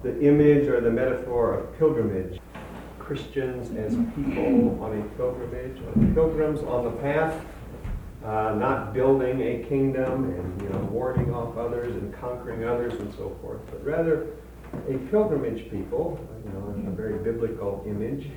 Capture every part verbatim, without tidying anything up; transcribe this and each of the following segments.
the image or the metaphor of pilgrimage. Christians as people on a pilgrimage, or pilgrims on the path, uh, not building a kingdom and you know warding off others and conquering others and so forth, but rather a pilgrimage people, you know, in a very biblical image,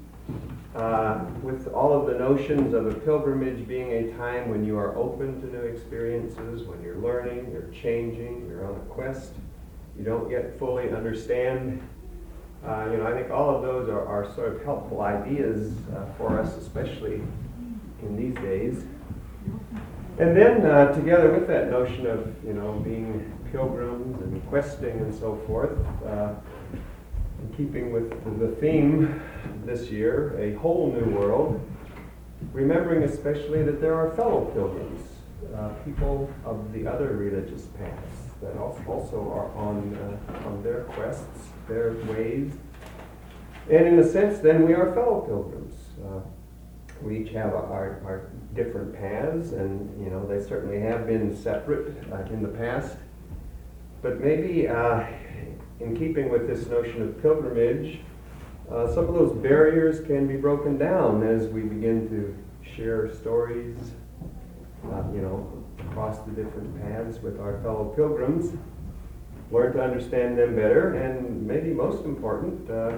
uh, with all of the notions of a pilgrimage being a time when you are open to new experiences, when you're learning, you're changing, you're on a quest, you don't yet fully understand. Uh, you know, I think all of those are, are sort of helpful ideas uh, for us, especially in these days. And then, uh, together with that notion of, you know, being pilgrims and questing and so forth, uh, in keeping with the theme this year, a whole new world, remembering especially that there are fellow pilgrims, uh, people of the other religious paths that also are on uh, on their quests, their ways. And in a sense, then, we are fellow pilgrims. Uh, we each have our, our different paths, and, you know, they certainly have been separate uh, in the past. But maybe, uh, in keeping with this notion of pilgrimage, uh, some of those barriers can be broken down as we begin to share stories, uh, you know, across the different paths with our fellow pilgrims, learn to understand them better, and maybe most important, uh,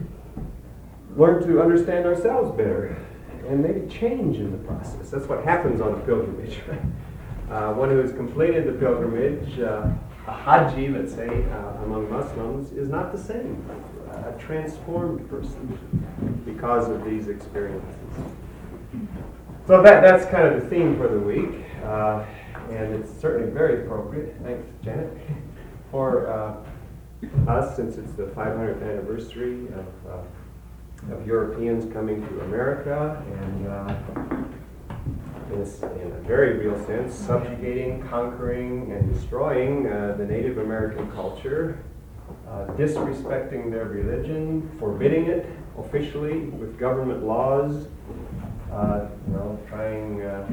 learn to understand ourselves better, and maybe change in the process. That's what happens on a pilgrimage. uh, one who has completed the pilgrimage, uh, a Haji, let's say, uh, among Muslims, is not the same, a transformed person because of these experiences. So that that's kind of the theme for the week, uh, and it's certainly very appropriate, thanks Janet, for uh, us, since it's the five hundredth anniversary of, uh, of Europeans coming to America, and uh, in, a, in a very real sense, subjugating, conquering, and destroying uh, the Native American culture, uh, disrespecting their religion, forbidding it officially with government laws, uh, you know, trying uh,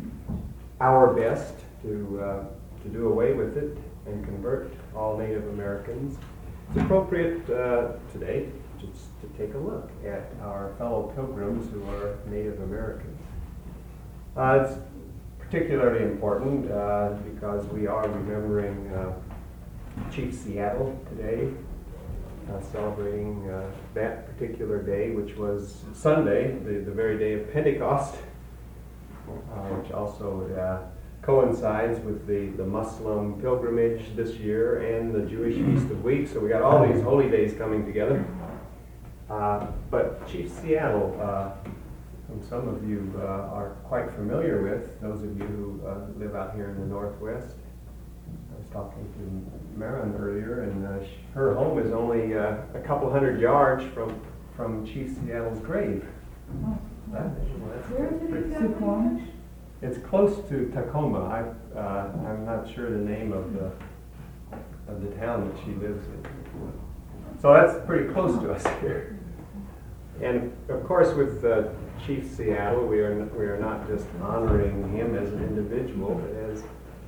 our best to uh, to do away with it and convert all Native Americans. It's appropriate uh, today just to take a look at our fellow pilgrims who are Native Americans. Uh, it's particularly important uh, because we are remembering uh, Chief Seattle today, uh, celebrating uh, that particular day, which was Sunday, the, the very day of Pentecost, uh, which also uh, coincides with the, the Muslim pilgrimage this year and the Jewish Feast of Weeks. So we got all these holy days coming together. Uh, but Chief Seattle, uh, whom some of you uh, are quite familiar with, those of you who uh, live out here in the Northwest. I was talking to Marin earlier, and uh, she, her home is only uh, a couple hundred yards from, from Chief Seattle's grave. Oh. That, well, that's Where is pretty- it exactly? It's close to Tacoma. I, uh, I'm not sure the name of the of the town that she lives in. So that's pretty close to us here. And of course, with uh, Chief Seattle, we are we are not just honoring him as an individual, but as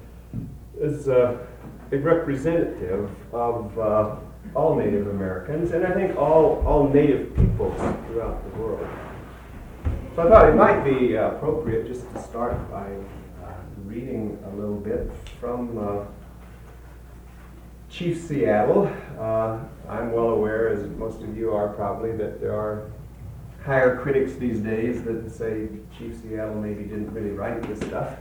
as uh, a representative of uh, all Native Americans, and I think all all Native peoples throughout the world. So I thought it might be uh, appropriate just to start by uh, reading a little bit from uh, Chief Seattle. Uh, I'm well aware, as most of you are probably, that there are higher critics these days that say Chief Seattle maybe didn't really write this stuff.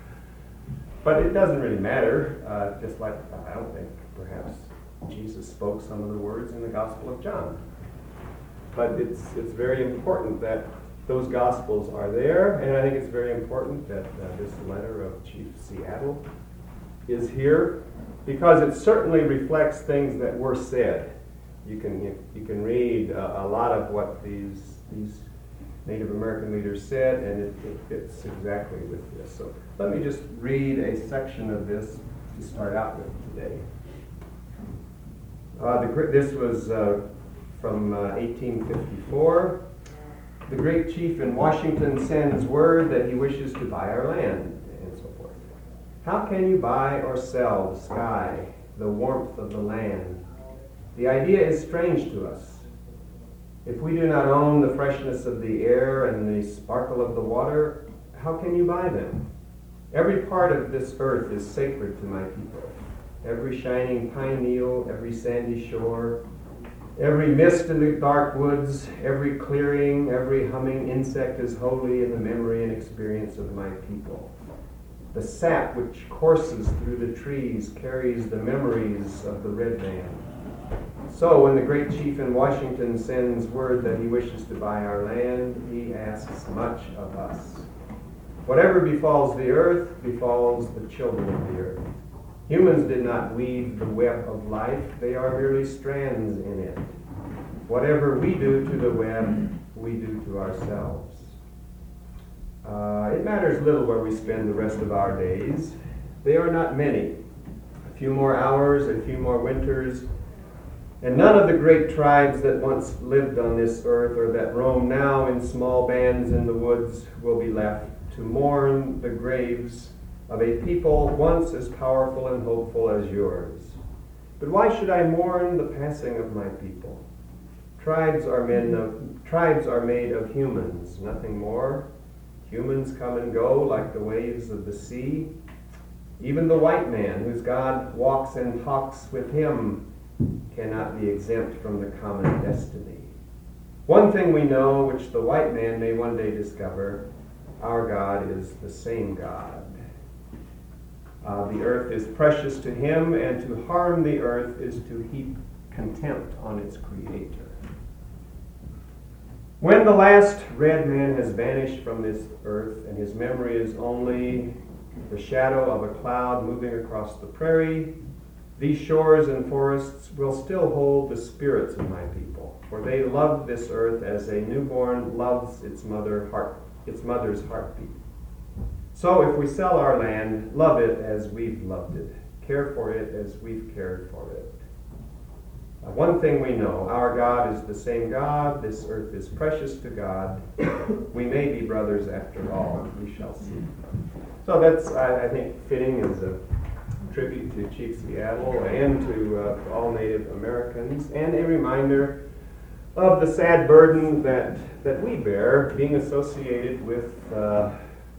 But it doesn't really matter, uh, just like I don't think perhaps Jesus spoke some of the words in the Gospel of John. But it's it's very important that those Gospels are there, and I think it's very important that uh, this letter of Chief Seattle is here, because it certainly reflects things that were said. You can you, you can read uh, a lot of what these these Native American leaders said, and it, it fits exactly with this. So let me just read a section of this to start out with today. Uh, the, this was uh, from uh, eighteen fifty-four. The great chief in Washington sends word that he wishes to buy our land, and so forth. How can you buy or sell the sky, the warmth of the land, The idea is strange to us. If we do not own the freshness of the air and the sparkle of the water, how can you buy them? Every part of this earth is sacred to my people. Every shining pine needle, every sandy shore, every mist in the dark woods, every clearing, every humming insect is holy in the memory and experience of my people. The sap which courses through the trees carries the memories of the red man. So when the great chief in Washington sends word that he wishes to buy our land, he asks much of us. Whatever befalls the earth, befalls the children of the earth. Humans did not weave the web of life, they are merely strands in it. Whatever we do to the web, we do to ourselves. Uh, it matters little where we spend the rest of our days. They are not many. A few more hours, a few more winters, and none of the great tribes that once lived on this earth or that roam now in small bands in the woods will be left to mourn the graves of a people once as powerful and hopeful as yours. But why should I mourn the passing of my people? Tribes are men of, tribes are made of humans, nothing more. Humans come and go like the waves of the sea. Even the white man, whose God walks and talks with him, cannot be exempt from the common destiny. One thing we know, which the white man may one day discover, our God is the same God. Uh, the earth is precious to him, and to harm the earth is to heap contempt on its creator. When the last red man has vanished from this earth, and his memory is only the shadow of a cloud moving across the prairie, these shores and forests will still hold the spirits of my people, for they loved this earth as a newborn loves its mother heart, its mother's heartbeat. So if we sell our land, love it as we've loved it, care for it as we've cared for it. Uh, one thing we know, our God is the same God, this earth is precious to God. We may be brothers after all, we shall see. So that's, I, I think, fitting as a tribute to Chief Seattle and to uh, all Native Americans, and a reminder of the sad burden that, that we bear being associated with uh,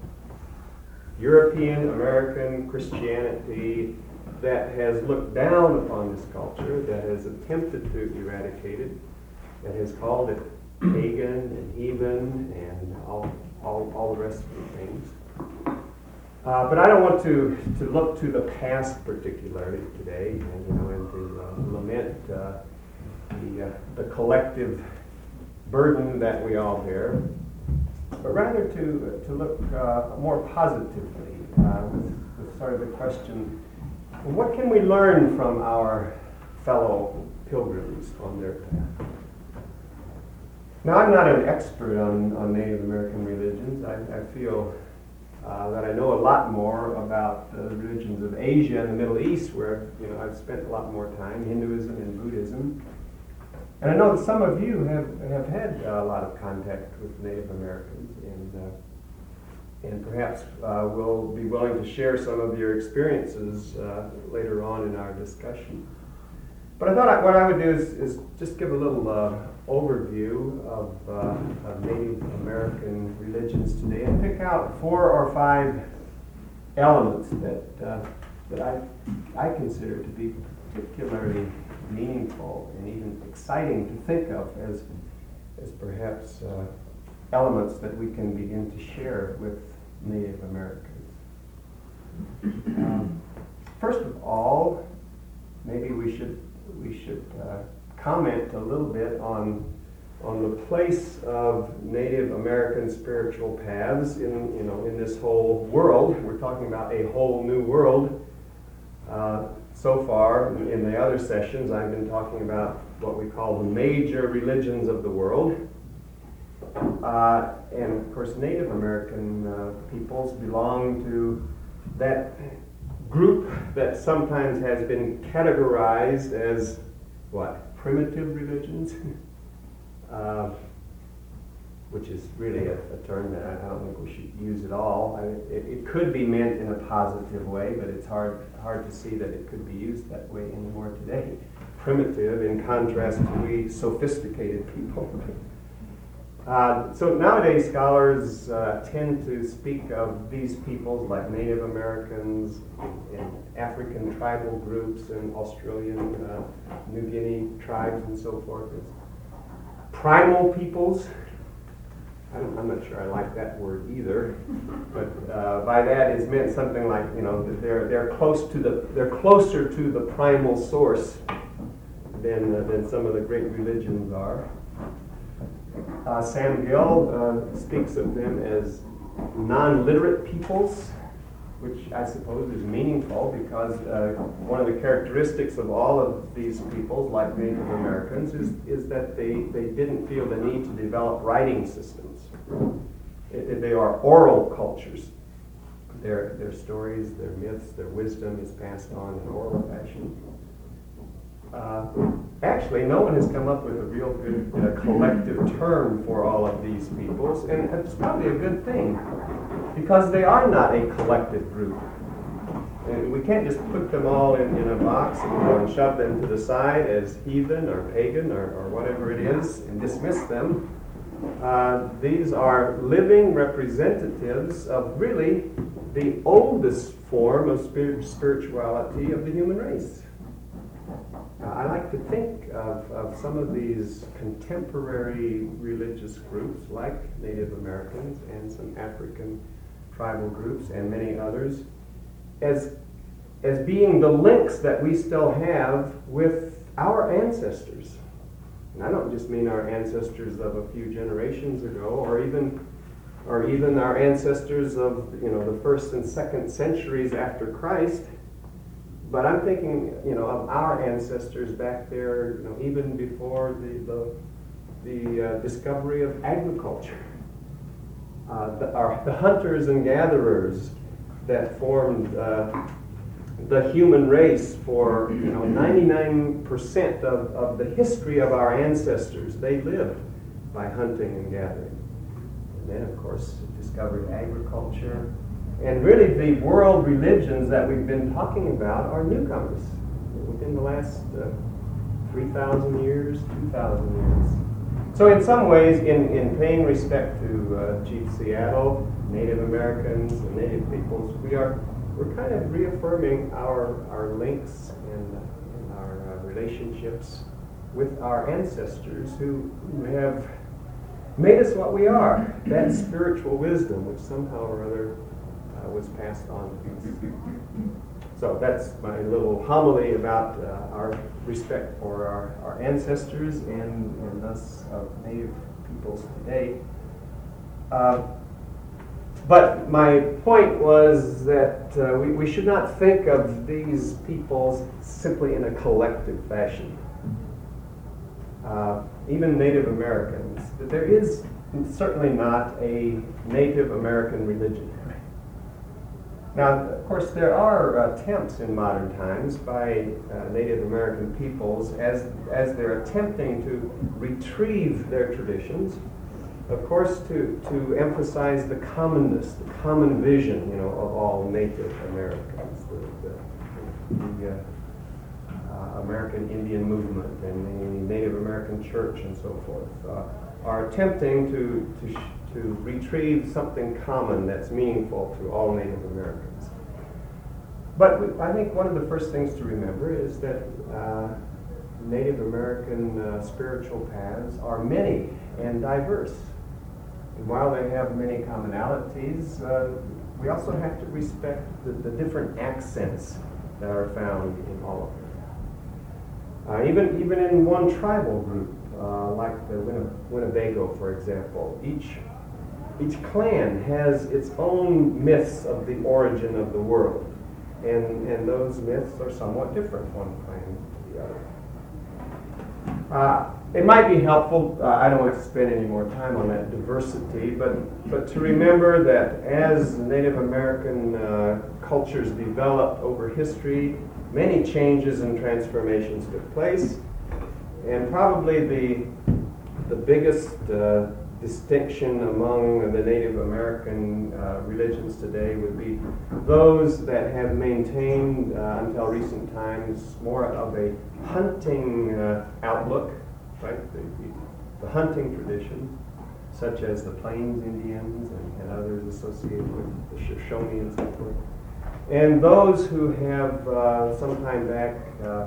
European American Christianity that has looked down upon this culture, that has attempted to eradicate it, that has called it pagan and heathen and all, all, all the rest of the things. Uh, but I don't want to, to look to the past particularly today, and you know, and to uh, lament uh, the, uh, the collective burden that we all bear, but rather to to look uh, more positively uh, with, with sort of the question: what can we learn from our fellow pilgrims on their path? Now, I'm not an expert on, on Native American religions. I, I feel Uh, that I know a lot more about the religions of Asia and the Middle East, where you know I've spent a lot more time, Hinduism and Buddhism. And I know that some of you have, have had uh, a lot of contact with Native Americans, and uh, and perhaps uh, will be willing to share some of your experiences uh, later on in our discussion. But I thought I, what I would do is, is just give a little uh, overview of, uh, of Native American religions today, and pick out four or five elements that uh, that I I consider to be particularly meaningful and even exciting to think of as as perhaps uh, elements that we can begin to share with Native Americans. Um, first of all, maybe we should we should uh, comment a little bit on on the place of Native American spiritual paths in you know in this whole world. We're talking about a whole new world. Uh, so far, in the other sessions, I've been talking about what we call the major religions of the world. Uh, and of course, Native American uh, peoples belong to that group that sometimes has been categorized as what? Primitive religions? uh, which is really a, a term that I, I don't think we should use at all. I mean, it, it could be meant in a positive way, but it's hard hard to see that it could be used that way anymore today. Primitive in contrast to we sophisticated people. Uh, so nowadays scholars uh, tend to speak of these peoples like Native Americans and African tribal groups and Australian, uh, New Guinea tribes and so forth as primal peoples. I'm, I'm not sure I like that word either, but uh, by that is meant something like, you know, that they're they're close to the they're closer to the primal source than uh, than some of the great religions are. Uh, Sam Gill uh, speaks of them as non-literate peoples, which I suppose is meaningful because uh, one of the characteristics of all of these peoples, like Native Americans, is, is that they, they didn't feel the need to develop writing systems. It, it, they are oral cultures. Their, their stories, their myths, their wisdom is passed on in oral fashion. Uh, actually, no one has come up with a real good uh, collective term for all of these peoples, and it's probably a good thing, because they are not a collective group. And we can't just put them all in, in a box and, you know, and shove them to the side as heathen or pagan or, or whatever it is and dismiss them. Uh, these are living representatives of really the oldest form of spirit, spirituality of the human race. Uh, I like to think of, of some of these contemporary religious groups, like Native Americans and some African tribal groups and many others, as, as being the links that we still have with our ancestors. And I don't just mean our ancestors of a few generations ago, or even, or even our ancestors of, you know, the first and second centuries after Christ. But I'm thinking, you know, of our ancestors back there, you know, even before the the, the uh, discovery of agriculture. Uh, the, our, the hunters and gatherers that formed uh, the human race for, you know, ninety-nine percent of, of the history of our ancestors, they lived by hunting and gathering. And then, of course, discovered agriculture. And really, the world religions that we've been talking about are newcomers within the last uh, three thousand years, two thousand years. So in some ways, in, in paying respect to uh, Chief Seattle, Native Americans, and Native peoples, we are we're kind of reaffirming our, our links and, uh, and our uh, relationships with our ancestors who, who have made us what we are. That spiritual wisdom, which somehow or other Uh, was passed on to us. So that's my little homily about uh, our respect for our, our ancestors and, and thus of Native peoples today. Uh, but my point was that uh, we, we should not think of these peoples simply in a collective fashion. Uh, even Native Americans, there is certainly not a Native American religion. Now, of course, there are attempts in modern times by uh, Native American peoples as, as they're attempting to retrieve their traditions, of course, to, to emphasize the commonness, the common vision, you know, of all Native Americans, the, the, the uh, uh, American Indian movement and the Native American Church and so forth, uh, are attempting to, to sh- to retrieve something common that's meaningful to all Native Americans. But we, I think one of the first things to remember is that uh, Native American uh, spiritual paths are many and diverse. And while they have many commonalities, uh, we also have to respect the, the different accents that are found in all of them. Uh, even, even in one tribal group, uh, like the Winne- Winnebago, for example, each Each clan has its own myths of the origin of the world, and, and those myths are somewhat different one clan to the other. Uh, it might be helpful, uh, I don't want to spend any more time on that diversity, but, but to remember that as Native American uh, cultures developed over history, many changes and transformations took place, and probably the, the biggest uh, distinction among the Native American uh, religions today would be those that have maintained uh, until recent times more of a hunting uh, outlook, right? The, the hunting tradition, such as the Plains Indians and, and others associated with the Shoshone and so forth. And those who have uh, some time back uh,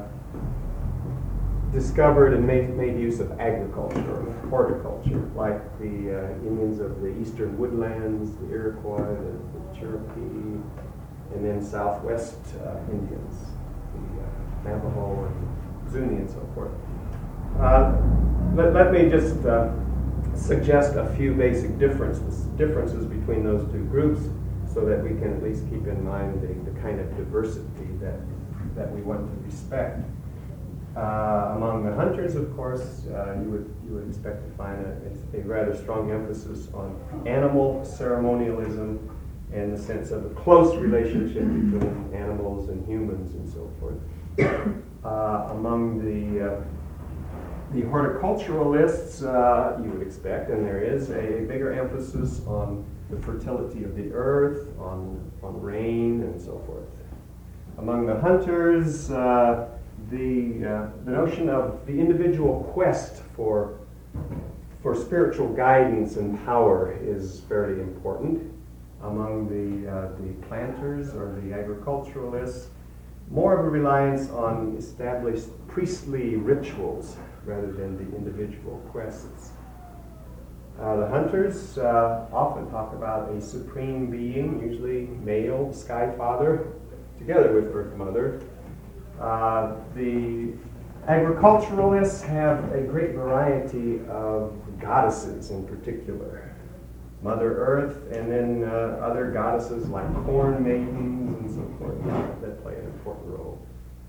discovered and made, made use of agriculture, horticulture, like the uh, Indians of the eastern woodlands, the Iroquois, the, the Cherokee, and then southwest uh, Indians, the uh, Navajo and Zuni and so forth. Uh, let, let me just uh, suggest a few basic differences, differences between those two groups so that we can at least keep in mind the, the kind of diversity that, that we want to respect. Uh, among the hunters, of course, uh, you would you would expect to find a, a rather strong emphasis on animal ceremonialism and the sense of a close relationship between animals and humans and so forth. Uh, among the uh, the horticulturalists, uh, you would expect, and there is a, a bigger emphasis on the fertility of the earth, on on rain and so forth. Among the hunters, uh, The, uh, the notion of the individual quest for, for spiritual guidance and power is fairly important. Among the, uh, the planters or the agriculturalists, more of a reliance on established priestly rituals rather than the individual quests. Uh, the hunters uh, often talk about a supreme being, usually male, Sky Father, together with Earth Mother. Uh, the agriculturalists have a great variety of goddesses in particular. Mother Earth, and then uh, other goddesses like corn maidens and so forth that play an important role.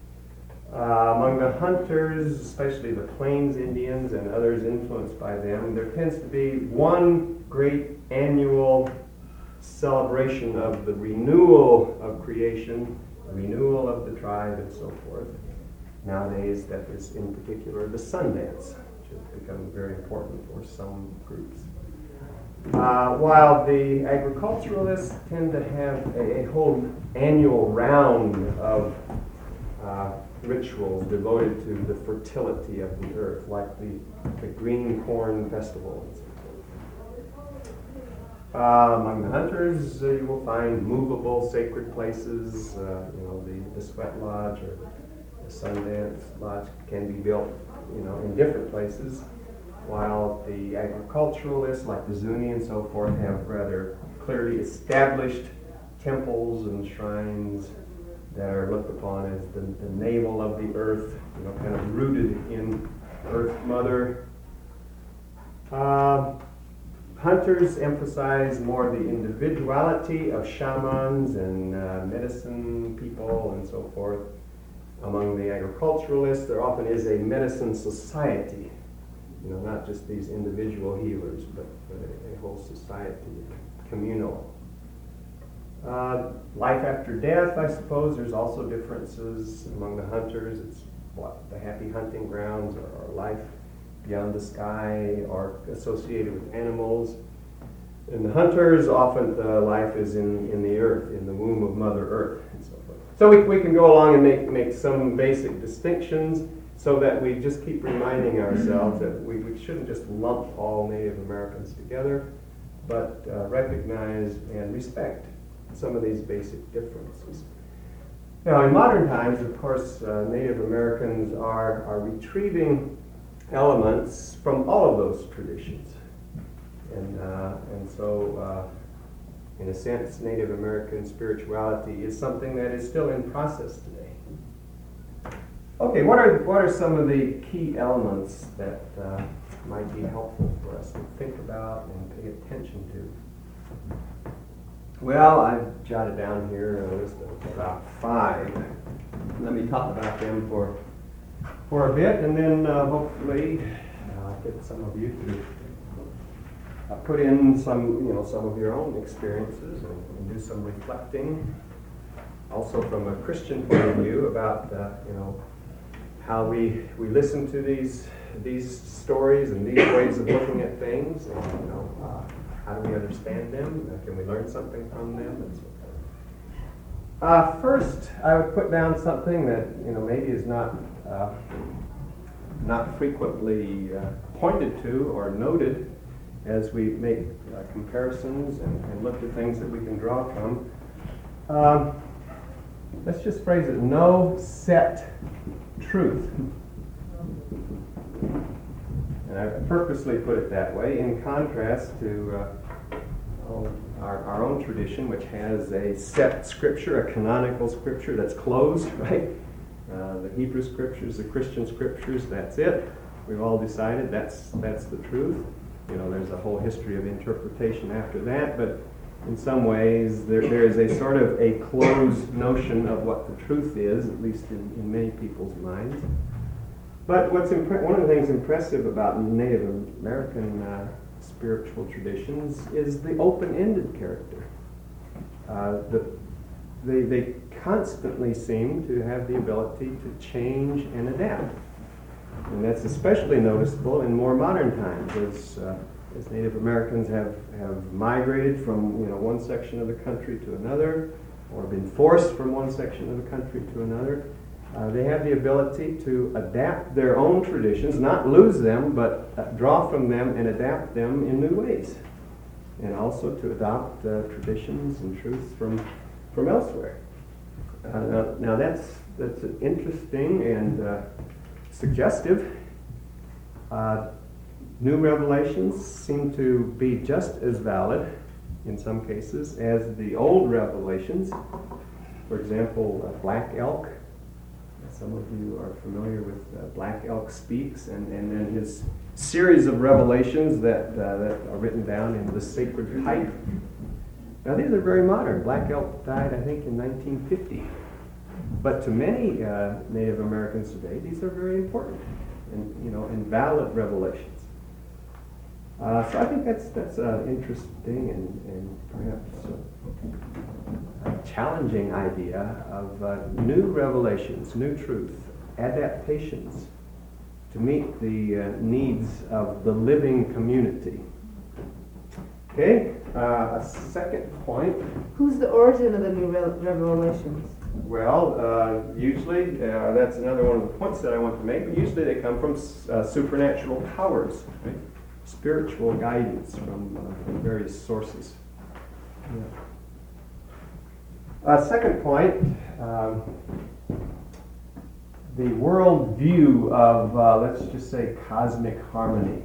Uh, among the hunters, especially the Plains Indians and others influenced by them, there tends to be one great annual celebration of the renewal of creation, renewal of the tribe, and so forth. Nowadays, that is in particular the Sundance, which has become very important for some groups. Uh, while the agriculturalists tend to have a, a whole annual round of uh, rituals devoted to the fertility of the earth, like the, the Green Corn Festival and so forth. Uh, among the hunters, uh, you will find movable sacred places. Uh, you know, the, the Sweat Lodge or the Sundance Lodge can be built, you know, in different places, while the agriculturalists, like the Zuni and so forth, have rather clearly established temples and shrines that are looked upon as the, the navel of the earth, you know, kind of rooted in Earth Mother. Uh, Hunters emphasize more the individuality of shamans and uh, medicine people and so forth. Among the agriculturalists, there often is a medicine society, you know, not just these individual healers, but, but a, a whole society, communal. Uh, life after death, I suppose, there's also differences among the hunters. It's what the happy hunting grounds or, or life beyond the sky are associated with animals. And the hunters, often the life is in, in the earth, in the womb of Mother Earth, and so forth. So we, we can go along and make, make some basic distinctions so that we just keep reminding ourselves that we, we shouldn't just lump all Native Americans together, but uh, recognize and respect some of these basic differences. Now, in modern times, of course, uh, Native Americans are, are retrieving elements from all of those traditions. And, uh, and so, uh, in a sense, Native American spirituality is something that is still in process today. Okay, what are, what are some of the key elements that uh, might be helpful for us to think about and pay attention to? Well, I've jotted down here a list of about five. Let me talk about them for for a bit, and then uh, hopefully uh, get some of you to uh, put in some, you know, some of your own experiences and, and do some reflecting. Also, from a Christian point of view, about uh, you know how we, we listen to these these stories and these ways of looking at things, and you know, uh, how do we understand them? Uh, can we learn something from them? And so forth. Uh, first, I would put down something that you know maybe is not uh, not frequently uh, pointed to or noted as we make uh, comparisons and, and look at things that we can draw from. Um, let's just phrase it: no set truth. And I purposely put it that way in contrast to uh, oh, our, our own tradition, which has a set scripture, a canonical scripture that's closed, right? Uh, the Hebrew scriptures, the Christian scriptures, that's it. We've all decided that's that's the truth. You know, there's a whole history of interpretation after that, but in some ways there, there is a sort of a closed notion of what the truth is, at least in, in many people's minds. But what's impre- one of the things impressive about Native American uh, spiritual traditions is the open-ended character. Uh, the, they, they constantly seem to have the ability to change and adapt. And that's especially noticeable in more modern times as, uh, as Native Americans have, have migrated from you know, one section of the country to another, or been forced from one section of the country to another. Uh, they have the ability to adapt their own traditions, not lose them, but uh, draw from them and adapt them in new ways. And also to adopt uh, traditions and truths from, from elsewhere. Uh, now, now that's, that's interesting and uh, suggestive. Uh, new revelations seem to be just as valid in some cases as the old revelations. For example, uh, Black Elk. Some of you are familiar with uh, Black Elk Speaks, and, and then his series of revelations that, uh, that are written down in The Sacred Pipe. Now these are very modern. Black Elk died, I think, in nineteen fifty. But to many uh, Native Americans today, these are very important and you know and valid revelations. Uh, so I think that's that's uh, interesting and, and perhaps uh, a challenging idea of uh, new revelations, new truth, adaptations to meet the uh, needs of the living community. Okay, uh, a second point. Who's the origin of the new re- revelations? Well, uh, usually, uh, that's another one of the points that I want to make, but usually they come from uh, supernatural powers, right? Spiritual guidance from, uh, from various sources. Yeah. Uh, second point, um, the world view of, uh, let's just say, cosmic harmony.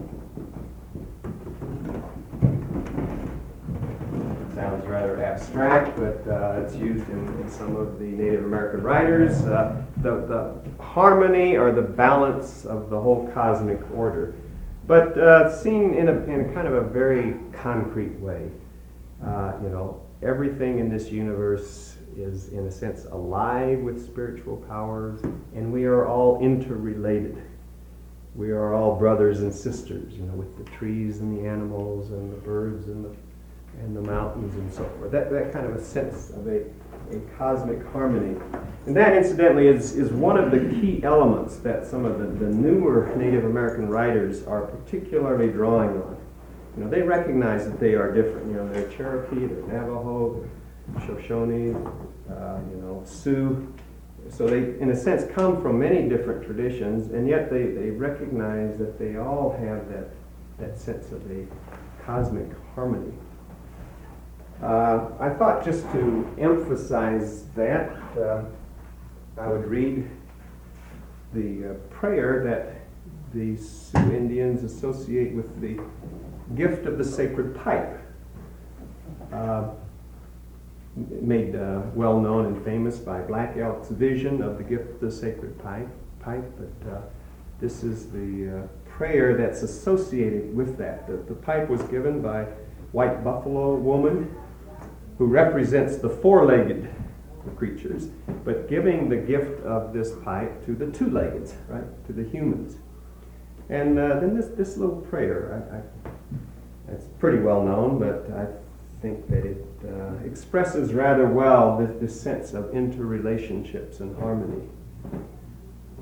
Sounds rather abstract, but uh, it's used in, in some of the Native American writers. Uh, the, the harmony or the balance of the whole cosmic order. But uh, seen in a, in a kind of a very concrete way. Uh, you know, everything in this universe is, in a sense, alive with spiritual powers, and we are all interrelated. We are all brothers and sisters, you know, with the trees and the animals and the birds and the and the mountains and so forth. That that kind of a sense of a, a cosmic harmony. And that, incidentally, is, is one of the key elements that some of the, the newer Native American writers are particularly drawing on. You know, they recognize that they are different. You know, they're Cherokee, they're Navajo, they're Shoshone, uh, you know, Sioux. So they, in a sense, come from many different traditions, and yet they, they recognize that they all have that, that sense of a cosmic harmony. Uh, I thought just to emphasize that, uh, I would read the uh, prayer that the Sioux Indians associate with the gift of the sacred pipe. Uh, made uh, well known and famous by Black Elk's vision of the gift of the sacred pipe. pipe but uh, this is the uh, prayer that's associated with that. The, the pipe was given by White Buffalo woman who represents the four-legged creatures, but giving the gift of this pipe to the two-legged, right, to the humans. And uh, then this, this little prayer, I, I, it's pretty well known, but I think that it uh, expresses rather well this, this sense of interrelationships and harmony.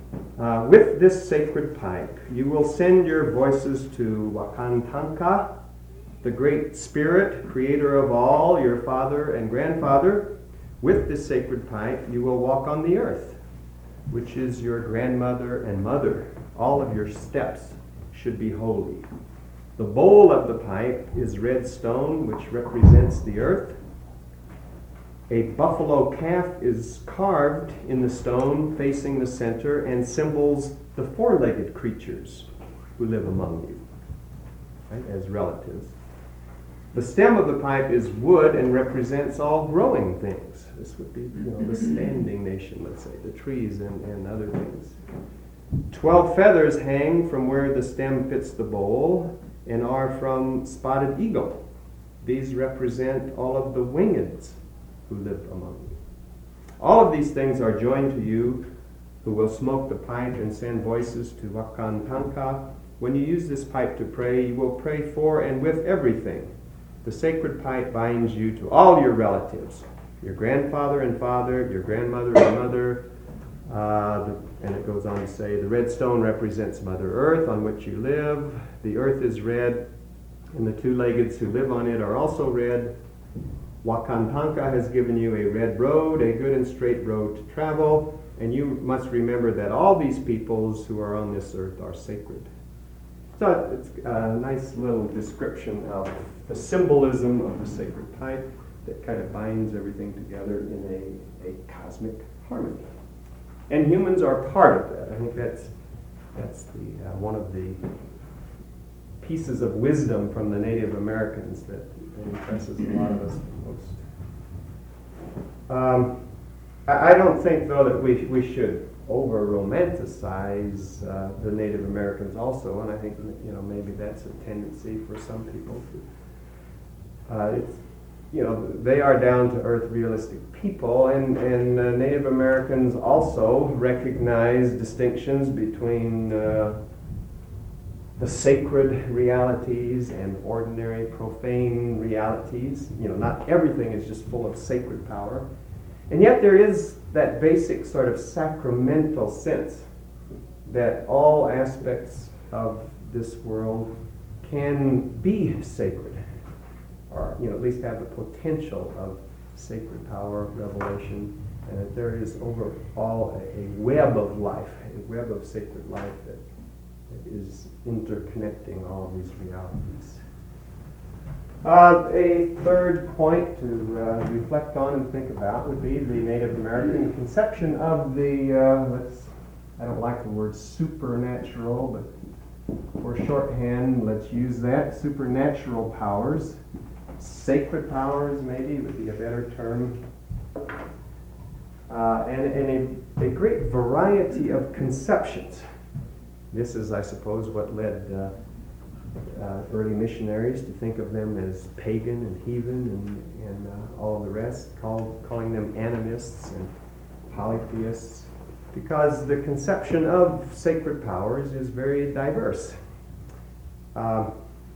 Uh, with this sacred pipe, you will send your voices to Wakantanka, the great spirit, creator of all, your father and grandfather. With this sacred pipe, you will walk on the earth, which is your grandmother and mother. All of your steps should be holy. The bowl of the pipe is red stone, which represents the earth. A buffalo calf is carved in the stone facing the center and symbols the four-legged creatures who live among you, right, as relatives. The stem of the pipe is wood and represents all growing things. This would be, you know, the standing nation, let's say, the trees and, and other things. Twelve feathers hang from where the stem fits the bowl and are from spotted eagle. These represent all of the wingeds who live among you. All of these things are joined to you, who will smoke the pipe and send voices to Wakantanka. When you use this pipe to pray, you will pray for and with everything. The sacred pipe binds you to all your relatives, your grandfather and father, your grandmother and mother. Uh, the, and it goes on to say, the red stone represents Mother Earth on which you live. The earth is red, and the two-leggeds who live on it are also red. Wakantanka has given you a red road, a good and straight road to travel, and you must remember that all these peoples who are on this earth are sacred. So it's a nice little description of the symbolism of the sacred pipe that kind of binds everything together in a, a cosmic harmony. And humans are part of that. I think that's that's the uh, one of the pieces of wisdom from the Native Americans that, that impresses a lot of us the most. Um, I, I don't think, though, that we we should over-romanticize uh, the Native Americans also, and I think, you know, maybe that's a tendency for some people to. Uh, it's, you know, they are down-to-earth, realistic people, and, and uh, Native Americans also recognize distinctions between uh, the sacred realities and ordinary, profane realities. You know, not everything is just full of sacred power. And yet there is that basic sort of sacramental sense that all aspects of this world can be sacred, or, you know, at least have the potential of sacred power, revelation, and that there is overall a, a web of life, a web of sacred life that, that is interconnecting all of these realities. Uh, a third point to uh, reflect on and think about would be the Native American conception of the, uh, let's, I don't like the word supernatural, but for shorthand, let's use that, supernatural powers. Sacred powers, maybe, would be a better term. Uh, and and a, a great variety of conceptions. This is, I suppose, what led uh, uh, early missionaries to think of them as pagan and heathen and, and uh, all of the rest, called, calling them animists and polytheists, because the conception of sacred powers is very diverse. Uh,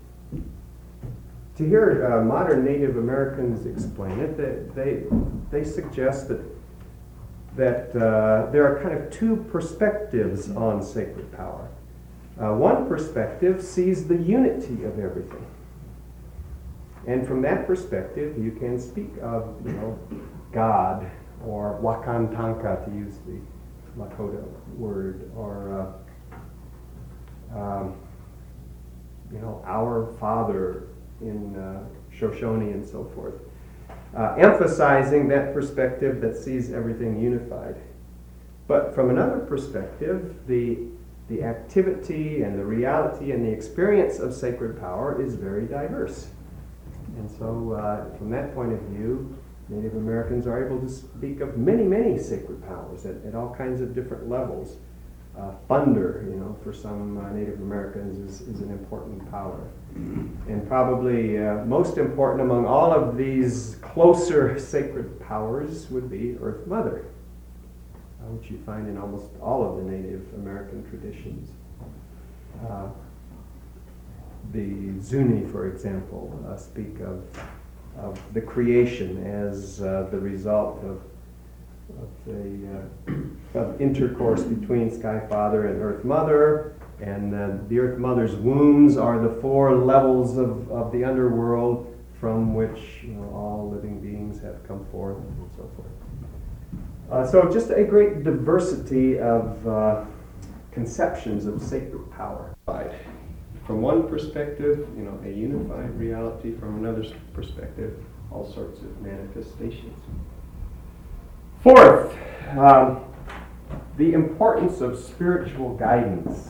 To hear uh, modern Native Americans explain it, they they, they suggest that that uh, there are kind of two perspectives on sacred power. Uh, one perspective sees the unity of everything, and from that perspective, you can speak of, you know, God, or Wakantanka, to use the Lakota word, or uh, um, you know, our Father in uh, Shoshone and so forth, uh, emphasizing that perspective that sees everything unified. But from another perspective, the, the activity and the reality and the experience of sacred power is very diverse. And so uh, from that point of view, Native Americans are able to speak of many, many sacred powers at, at all kinds of different levels. Uh, thunder, you know, for some uh, Native Americans is, is an important power. And probably uh, most important among all of these closer sacred powers would be Earth Mother, uh, which you find in almost all of the Native American traditions. Uh, the Zuni, for example, uh, speak of, of the creation as uh, the result of of the uh, of intercourse between Sky Father and Earth Mother. And uh, the Earth Mother's wombs are the four levels of, of the underworld from which, you know, all living beings have come forth and so forth. Uh, so just a great diversity of uh, conceptions of sacred power. From one perspective, you know, a unified reality. From another perspective, all sorts of manifestations. Fourth, um, the importance of spiritual guidance.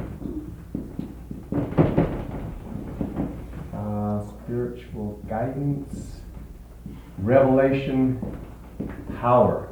Uh, spiritual guidance, revelation, power.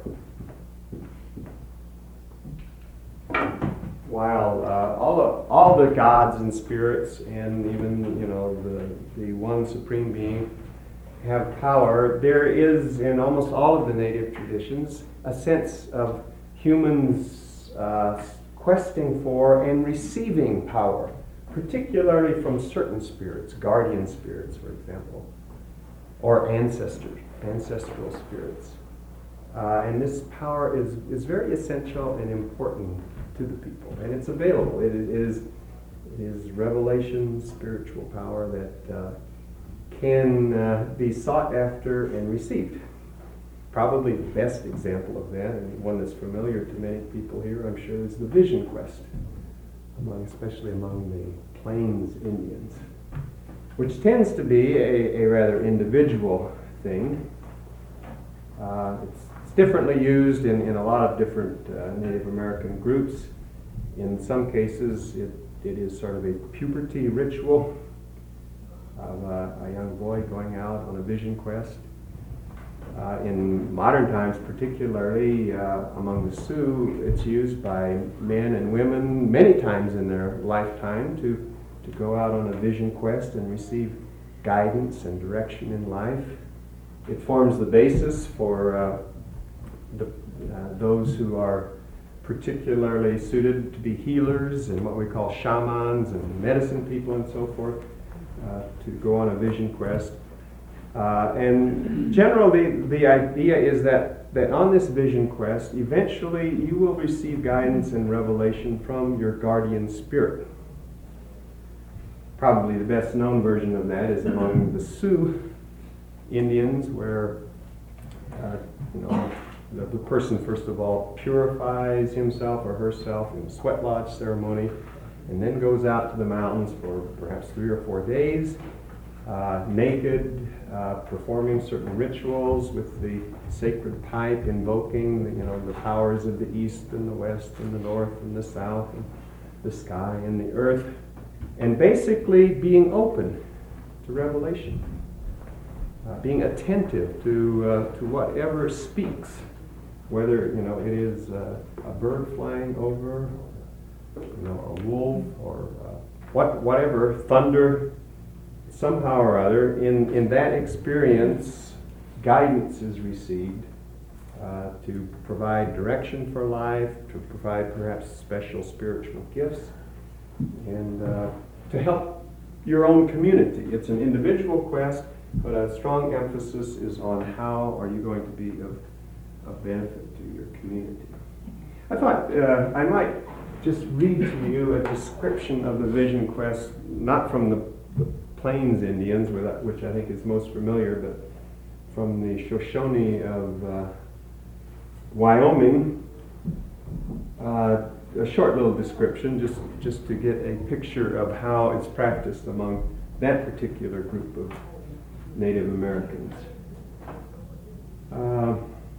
While uh, all the all the gods and spirits, and even, you know, the the one supreme being, have power, there is in almost all of the native traditions a sense of humans uh, questing for and receiving power, particularly from certain spirits, guardian spirits, for example, or ancestors, ancestral spirits. Uh, and this power is, is very essential and important to the people, and it's available. It is, it is revelation, spiritual power that uh, can uh, be sought after and received. Probably the best example of that, and one that's familiar to many people here, I'm sure, is the Vision Quest, among, especially among the Plains Indians, which tends to be a, a rather individual thing. Uh, it's, it's differently used in, in a lot of different uh, Native American groups. In some cases, it, it is sort of a puberty ritual of a, a young boy going out on a vision quest. Uh, in modern times, particularly uh, among the Sioux, it's used by men and women many times in their lifetime to, to go out on a vision quest and receive guidance and direction in life. It forms the basis for uh, the, uh, those who are particularly suited to be healers and what we call shamans and medicine people and so forth, uh, to go on a vision quest. Uh, and generally, the idea is that, that on this vision quest, eventually you will receive guidance and revelation from your guardian spirit. Probably the best known version of that is among the Sioux Indians, where uh, you know the, the person first of all purifies himself or herself in sweat lodge ceremony, and then goes out to the mountains for perhaps three or four days. Uh, naked, uh, performing certain rituals with the sacred pipe, invoking the, you know, the powers of the east and the west and the north and the south and the sky and the earth, and basically being open to revelation, uh, being attentive to uh, to whatever speaks, whether, you know, it is uh, a bird flying over, you know, a wolf, or uh, what whatever, thunder. Somehow or other, in, in that experience, guidance is received uh, to provide direction for life, to provide perhaps special spiritual gifts, and uh, to help your own community. It's an individual quest, but a strong emphasis is on how are you going to be of, of benefit to your community. I thought uh, I might just read to you a description of the Vision Quest, not from the, the Plains Indians, which I think is most familiar, but from the Shoshone of uh, Wyoming. Uh, a short little description, just, just to get a picture of how it's practiced among that particular group of Native Americans. Uh,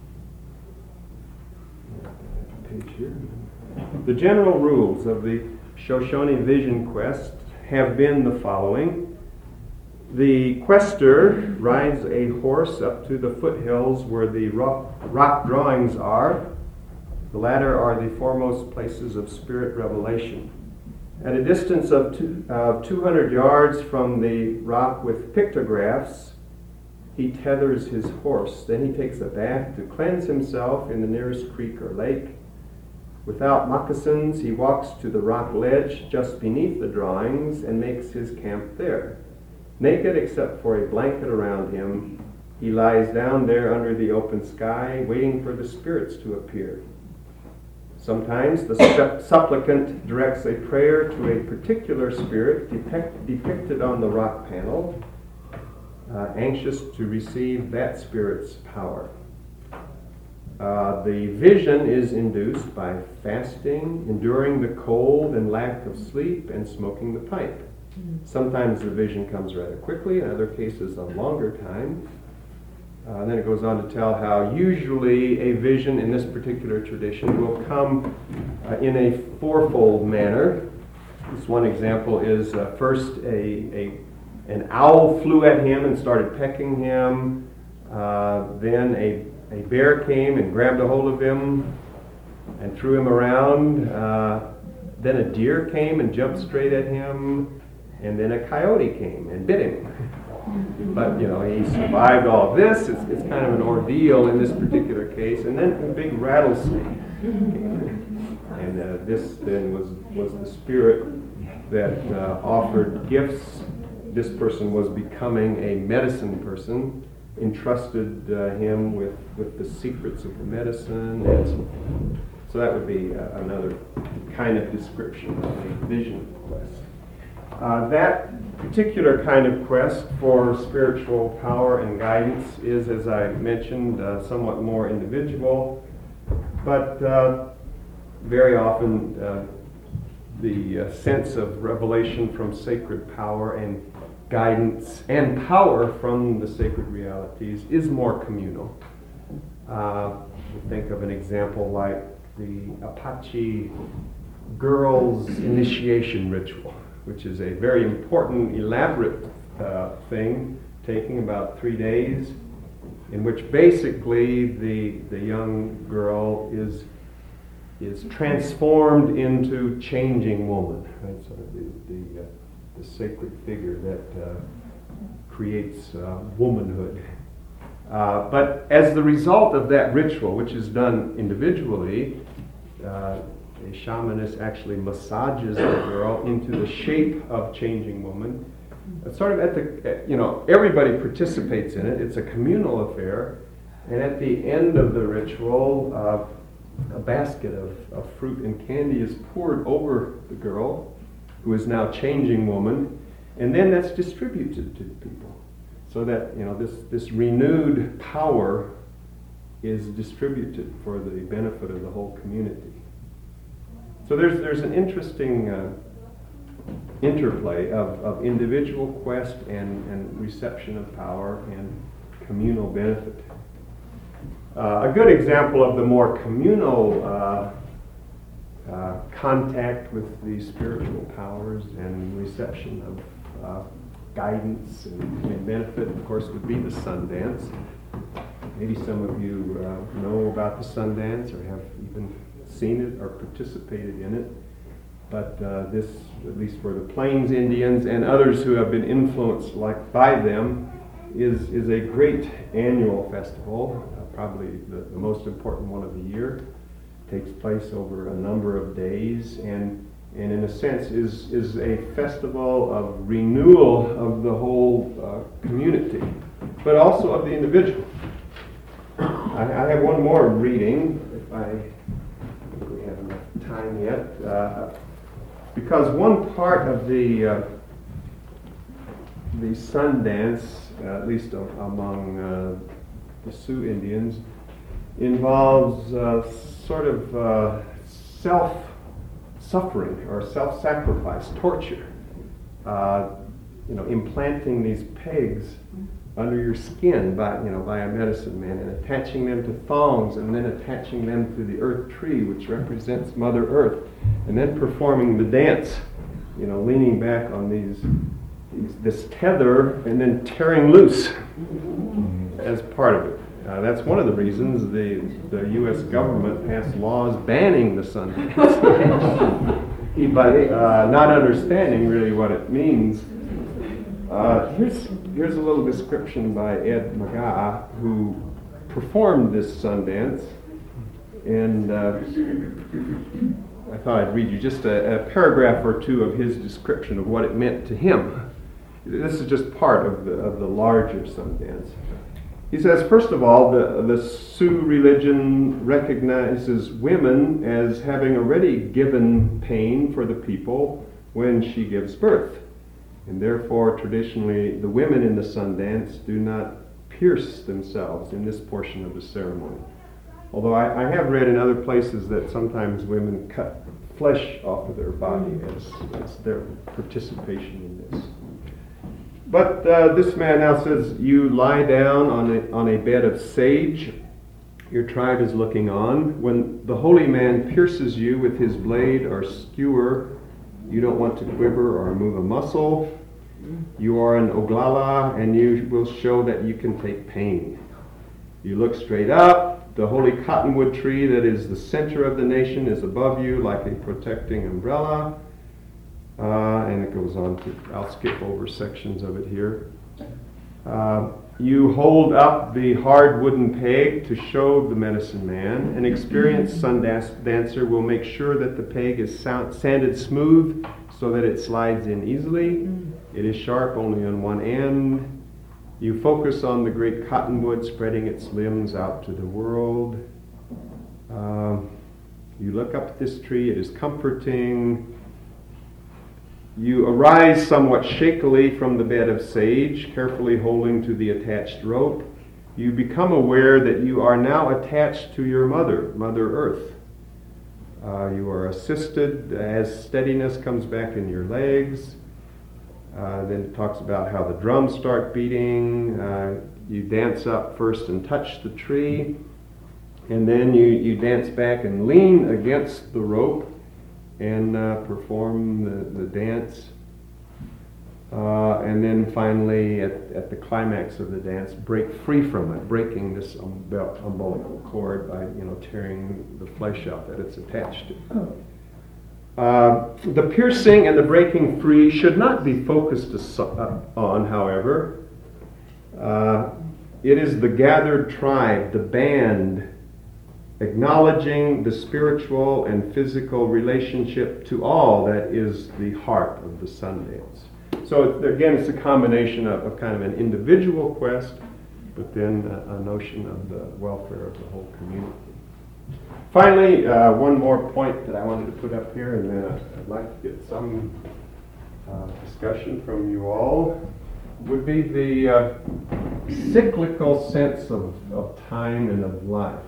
page here. The general rules of the Shoshone Vision Quest have been the following. The quester rides a horse up to the foothills where the rock, rock drawings are. The latter are the foremost places of spirit revelation. At a distance of two, uh, two hundred yards from the rock with pictographs, he tethers his horse. Then he takes a bath to cleanse himself in the nearest creek or lake. Without moccasins, he walks to the rock ledge just beneath the drawings and makes his camp there. Naked except for a blanket around him, He lies down there under the open sky, waiting for the spirits to appear. Sometimes the sup- supplicant directs a prayer to a particular spirit depict- depicted on the rock panel, uh, anxious to receive that spirit's power. Uh, the vision is induced by fasting, enduring the cold and lack of sleep, and smoking the pipe. Sometimes the vision comes rather quickly, in other cases a longer time. Uh, and then it goes on to tell how usually a vision in this particular tradition will come uh, in a fourfold manner. This one example is uh, first a, a an owl flew at him and started pecking him. Uh, then a, a bear came and grabbed a hold of him and threw him around. Uh, then a deer came and jumped straight at him. And then a coyote came and bit him. But, you know, he survived all of this. It's, it's kind of an ordeal in this particular case. And then a big rattlesnake came. And uh, this then was, was the spirit that uh, offered gifts. This person was becoming a medicine person, entrusted uh, him with, with the secrets of the medicine. And so, so that would be uh, another kind of description of a vision quest. Uh, that particular kind of quest for spiritual power and guidance is, as I mentioned, uh, somewhat more individual, but uh, very often uh, the uh, sense of revelation from sacred power and guidance and power from the sacred realities is more communal. Uh, think of an example like the Apache girls' initiation ritual, which is a very important, elaborate uh, thing, taking about three days, in which basically the the young girl is is transformed into changing woman, right? So the the, uh, the sacred figure that uh, creates uh, womanhood. Uh, but as the result of that ritual, which is done individually, uh, a shamanist actually massages the girl into the shape of changing woman. It's sort of at the, you know, everybody participates in it. It's a communal affair. And at the end of the ritual, uh, a basket of, of fruit and candy is poured over the girl, who is now changing woman. And then that's distributed to the people. So that, you know, this, this renewed power is distributed for the benefit of the whole community. So there's there's an interesting uh, interplay of, of individual quest and, and reception of power and communal benefit. Uh, a good example of the more communal uh, uh, contact with the spiritual powers and reception of uh, guidance and, and benefit, of course, would be the Sundance. Maybe some of you uh, know about the Sundance or have even seen it or participated in it, but uh, this, at least for the Plains Indians and others who have been influenced like by them, is is a great annual festival, uh, probably the, the most important one of the year. Takes place over a number of days, and and in a sense is is a festival of renewal of the whole uh, community, but also of the individual. I, I have one more reading, if I we have enough time yet, uh, because one part of the uh, the Sundance, uh, at least a- among uh, the Sioux Indians, involves uh, sort of uh, self-suffering or self-sacrifice, torture. Uh, you know, implanting these pegs under your skin by, you know, by a medicine man, and attaching them to thongs, and then attaching them to the earth tree, which represents Mother Earth, and then performing the dance, you know, leaning back on these, these this tether, and then tearing loose as part of it. Uh, that's one of the reasons the the U S government passed laws banning the Sundance, but uh, not understanding really what it means. Uh, here's here's a little description by Ed McGaugh, who performed this Sundance, and uh, I thought I'd read you just a, a paragraph or two of his description of what it meant to him. This is just part of the of the larger Sundance. He says, first of all, the, the Sioux religion recognizes women as having already given pain for the people when she gives birth. And therefore, traditionally, the women in the sun dance do not pierce themselves in this portion of the ceremony. Although I, I have read in other places that sometimes women cut flesh off of their body as, as their participation in this. But uh, this man now says, you lie down on a, on a bed of sage. Your tribe is looking on. When the holy man pierces you with his blade or skewer, you don't want to quiver or move a muscle. You are an Oglala, and you will show that you can take pain. You look straight up. The holy cottonwood tree that is the center of the nation is above you like a protecting umbrella. Uh, and it goes on to, I'll skip over sections of it here. Uh, you hold up the hard wooden peg to show the medicine man. An experienced sun dance- dancer will make sure that the peg is sound, sanded smooth so that it slides in easily. It is sharp only on one end. You focus on the great cottonwood spreading its limbs out to the world. Uh, you look up at this tree, it is comforting. You arise somewhat shakily from the bed of sage, carefully holding to the attached rope. You become aware that you are now attached to your mother, Mother Earth. Uh, you are assisted as steadiness comes back in your legs. Uh, then it talks about how the drums start beating. Uh, you dance up first and touch the tree. And then you, you dance back and lean against the rope and uh, perform the, the dance. Uh, and then finally, at, at the climax of the dance, break free from it, breaking this umbil- umbilical cord by you know tearing the flesh out that it's attached to. Uh, the piercing and the breaking free should not be focused on, however. Uh, it is the gathered tribe, the band, acknowledging the spiritual and physical relationship to all that is the heart of the sun dance. So again, it's a combination of, of kind of an individual quest, but then a, a notion of the welfare of the whole community. Finally, uh, one more point that I wanted to put up here, and then I'd like to get some uh, discussion from you all, would be the uh, cyclical sense of, of time and of life.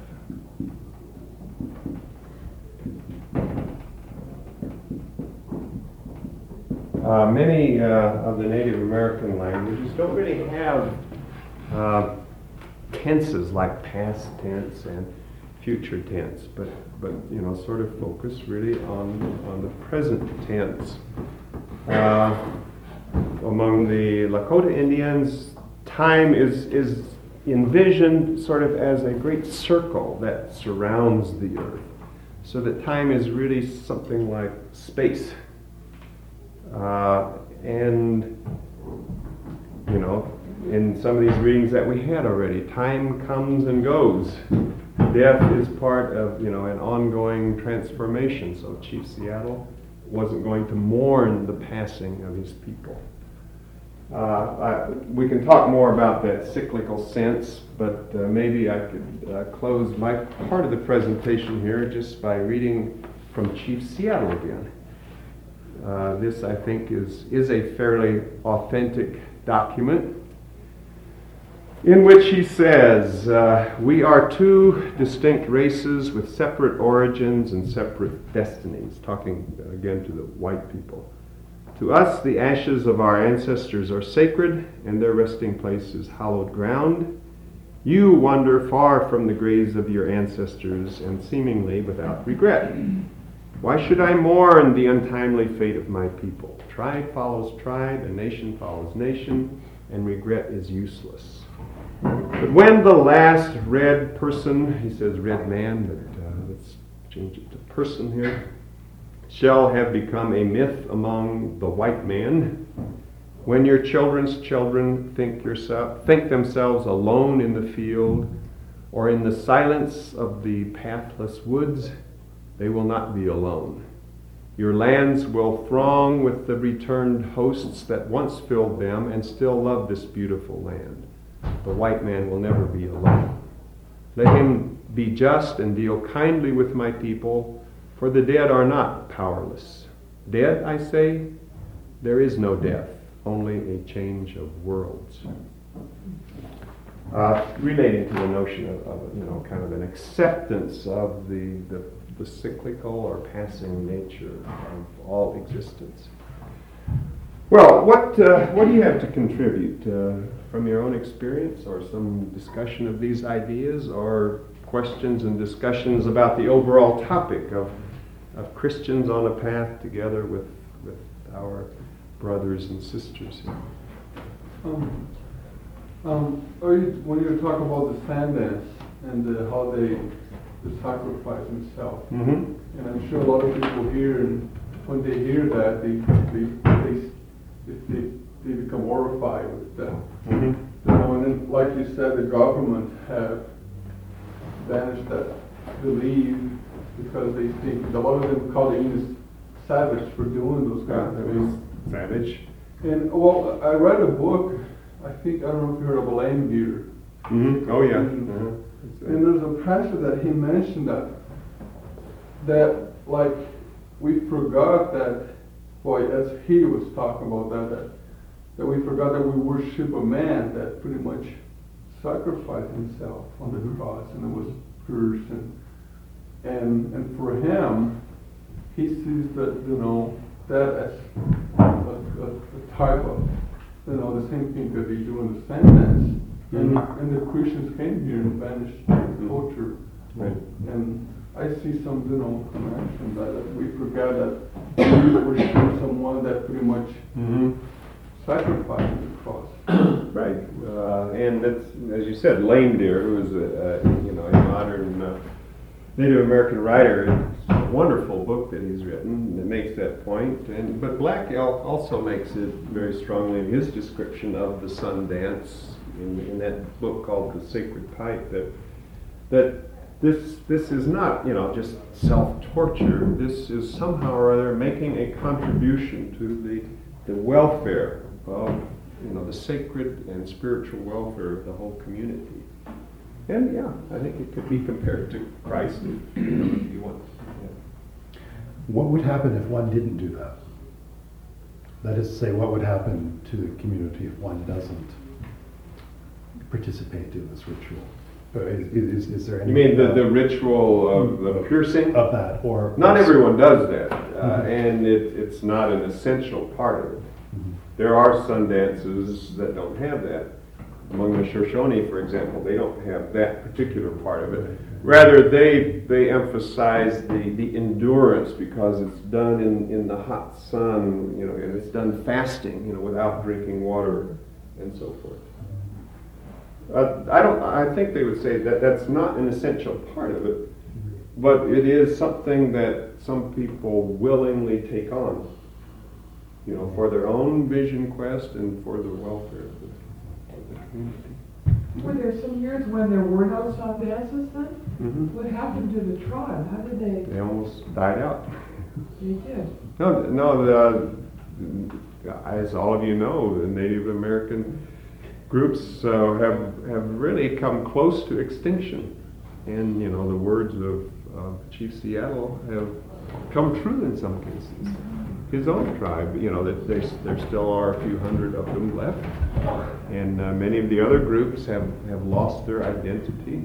Uh, many uh, of the Native American languages don't really have uh, tenses like past tense and future tense, but but you know sort of focus really on on the present tense. Uh, among the Lakota Indians, time is is envisioned sort of as a great circle that surrounds the earth, so that time is really something like space. Uh, and, you know, in some of these readings that we had already, time comes and goes. Death is part of, you know, an ongoing transformation. So Chief Seattle wasn't going to mourn the passing of his people. Uh, I, we can talk more about that cyclical sense, but uh, maybe I could uh, close my part of the presentation here just by reading from Chief Seattle again. Uh, this, I think, is, is a fairly authentic document in which he says, uh, we are two distinct races with separate origins and separate destinies, talking again to the white people. To us, the ashes of our ancestors are sacred, and their resting place is hallowed ground. You wander far from the graves of your ancestors, and seemingly without regret. Why should I mourn the untimely fate of my people? Tribe follows tribe, and nation follows nation, and regret is useless. But when the last red person, he says red man, but uh, let's change it to person here, shall have become a myth among the white man, when your children's children think yourself, think themselves alone in the field, or in the silence of the pathless woods, they will not be alone. Your lands will throng with the returned hosts that once filled them and still love this beautiful land. the white man will never be alone. Let him be just and deal kindly with my people, for the dead are not powerless. Dead, I say, there is no death, only a change of worlds. Uh, relating to the notion of, of, you know, kind of an acceptance of the, the, the cyclical or passing nature of all existence. Well, what uh, what do you have to contribute uh, from your own experience, or some discussion of these ideas, or questions and discussions about the overall topic of of Christians on a path together with with our brothers and sisters here? Um, um, early, when you were talking about the sand dance and the, how they, they sacrifice themselves, Mm-hmm. and I'm sure a lot of people here, and when they hear that, they they they they, they become horrified with that. Mm-hmm. You know, and then, like you said, the government have banished that belief because they think a lot of them call the English savage for doing those kind of things. Savage. And well, I read a book. I think I don't know if you heard of Elaine Gear. Mm-hmm. Oh yeah. And, Uh-huh. and there's a pastor that he mentioned that that like we forgot that. Boy, as he was talking about that, that that we forgot that we worship a man that pretty much sacrificed himself on the Mhm. cross, and it was pierced, and and and for him, he sees that you know that as a, a, a type of you know the same thing that they do in the Sundance, and Mhm. and the Christians came here and banished the culture, Right. and I see some you know connection that, that we forget that we worship someone that pretty much Mm-hmm. sacrificed the cross. Right, uh, and that's, as you said, Lame Deer, who is a, a you know a modern uh, Native American writer. It's a wonderful book that he's written that makes that point. And but Black Elk also makes it very strongly in his description of the sun dance in, in that book called The Sacred Pipe, that that this this is not you know just self-torture. This is somehow or other making a contribution to the the welfare of you know the sacred and spiritual welfare of the whole community. And yeah, I think it could be compared to Christ if you, know, if you want. Yeah. What would happen if one didn't do that? That is to say, what would happen to the community if one doesn't participate in this ritual? Uh, Is, is, is there any... You mean the, the ritual of the piercing? Of that, or... Not everyone does that, uh, Mhm. and it, it's not an essential part of it. Mhm. There are sun dances that don't have that. Among the Shoshone, for example, they don't have that particular part of it. Rather, they they emphasize the, the endurance because it's done in, in the hot sun, you know, and it's done fasting, you know, without drinking water and so forth. Uh, I don't. I think they would say that that's not an essential part of it, but it is something that some people willingly take on, you know, for their own vision quest and for the welfare of the, of the community. Were there some years when there were no sun dances then? Mm-hmm. What happened to the tribe? How did they, They almost died out. they did? No, no. The, as all of you know, the Native American groups uh, have have really come close to extinction, and you know the words of uh, Chief Seattle have come true in some cases. His own tribe, you know, that there there still are a few hundred of them left, and uh, many of the other groups have have lost their identity.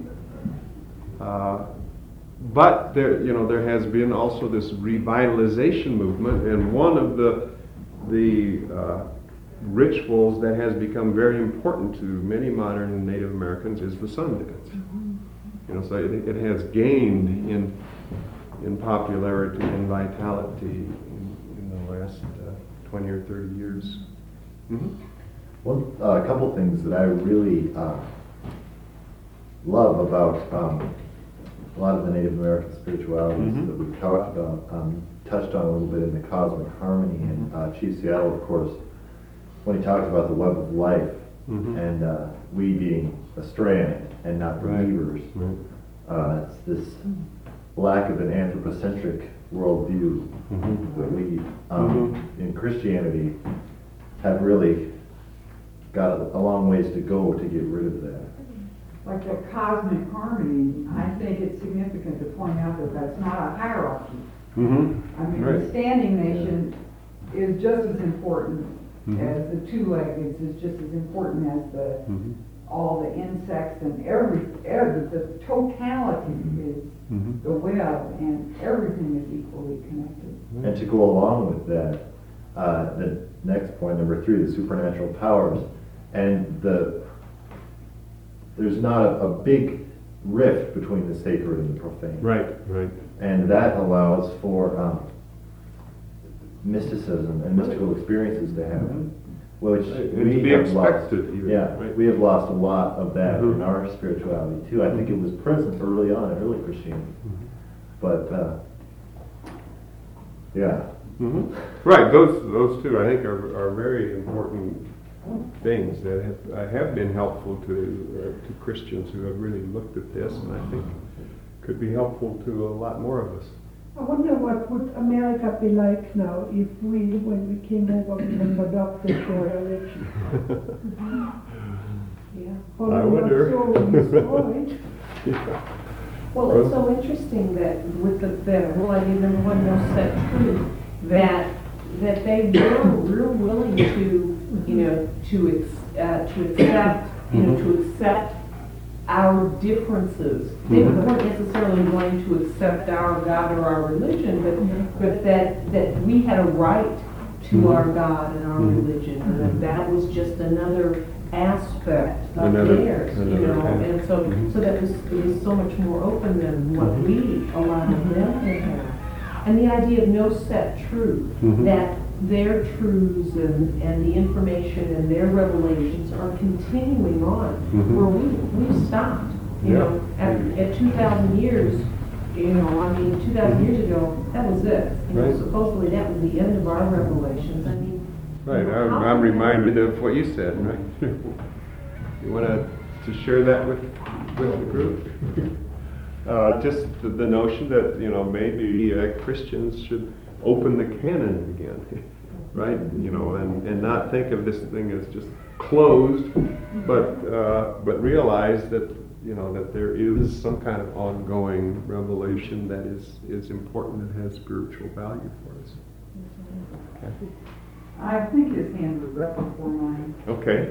Uh, but there, you know, there has been also this revitalization movement, and one of the the uh, rituals that has become very important to many modern Native Americans is the sun dance. You know, so it, it has gained in in popularity and vitality in, in the last uh, twenty or thirty years. Mm-hmm. Well, uh, a couple things that I really uh, love about um, a lot of the Native American spiritualities Mhm. that we've talked about, um, touched on a little bit in the Cosmic Harmony, and uh, Chief Seattle, of course, when he talks about the web of life, Mhm. and uh, we being a strand and not Right. believers. Right. Uh, it's this lack of an anthropocentric worldview Mhm. that we, um, Mhm. in Christianity, have really got a, a long ways to go to get rid of that. Like the cosmic harmony, I think it's significant to point out that that's not a hierarchy. Mm-hmm. I mean, Right. the standing nation is just as important Mhm. as the two-leggeds, is just as important as the, Mm-hmm. all the insects and every, every, the totality is Mm-hmm. the web, and everything is equally connected. And to go along with that, uh, the next point, number three, the supernatural powers, and the, there's not a, a big rift between the sacred and the profane. Right, right. And that allows for um, mysticism and mystical experiences to happen, which Right, and we to be have lost. expected even, Yeah, right. we have lost a lot of that Mhm. in our spirituality too. I think it was present early on in early Christianity, Mm-hmm. but uh, yeah. Mhm. Right, those, those two, I think, are, are very important things that have, uh, have been helpful to, uh, to Christians who have really looked at this, and I think could be helpful to a lot more of us. I wonder what would America be like now if we, when we came over, we had adopted their religion. Yeah. Probably I not wonder. so destroyed. Well, it's so interesting that with the, the whole idea, number one, no set truth, that, that they were real willing to, you know, to, ex- uh, to accept, you know, to accept our differences. They Mhm. weren't necessarily wanting to accept our God or our religion, but, but that, that we had a right to Mhm. our God and our Mhm. religion, and that that was just another aspect of Another- theirs, you another know, path. and so, Mhm. so that was, it was so much more open than what Mhm. we allowed them to have. And the idea of no set truth, Mhm. that their truths and, and the information and their revelations are continuing on, Mhm. where we, we've stopped, you Yeah. know, at, at two thousand years, you know, I mean, two thousand years ago, that was it. You know, Right. supposedly that was the end of our revelations, I mean. Right, you know, I'm, how I'm can- reminded of what you said, right? You want to, to share that with, with the group? Uh, just the, the notion that, you know, maybe uh, Christians should open the canon again, right? You know, and, and not think of this thing as just closed, but, uh, but realize that, you know, that there is some kind of ongoing revelation that is, is important and has spiritual value for us. I think his hand was up before mine. Okay.